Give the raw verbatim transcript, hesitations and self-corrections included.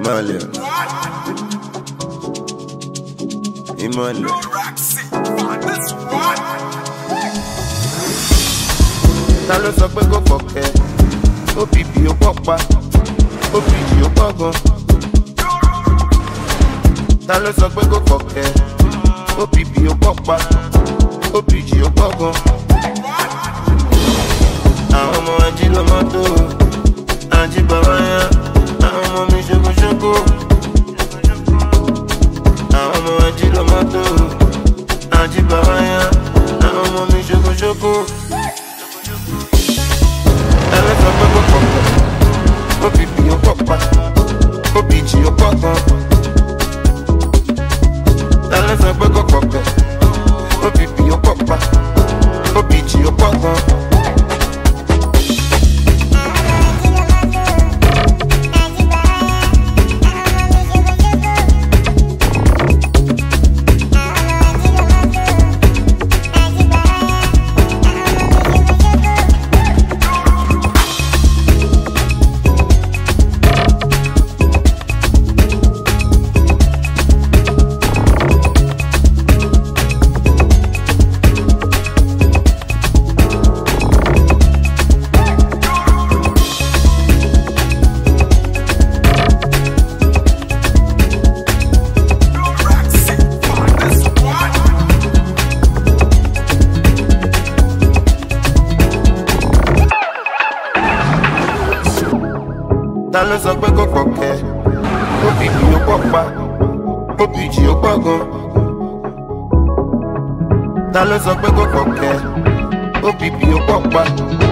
Ìmọ̀lẹ̀ Ìmọ̀lẹ̀. Ta ló sọ pé kò fọ̀kẹ́? O P P ó pọ̀ pa, O P G ó pọ̀ gan. Ta ló sọ pé kò fọ̀kẹ́? O P P ó pọ̀ pa, O P G ó pọ̀ gan. Àwọn ọmọ ají ló mọ́tò, ají bàbá yá. Àwọn ọmọ mi ṣokoṣoko. Àwọn ọmọ ají ló mọ́tò, ají bàbá yá. Àwọn ọmọ mi ṣokoṣoko. Ta ló sọ pé kò fọ̀kẹ́? O P P ó pọ̀ pa, O P G ó pọ̀ gan. Ta ló sọ pé kò fọ̀kẹ́? O P P ó pọ̀ pa, O P G ó pọ̀ gan. Ta ló sọ pé kò fọ̀kẹ́? O P P ó pọ̀ pa, O P G ó pọ̀ gan. Ta ló sọ pé kò fọ̀kẹ́? O P P ó pọ̀ pa.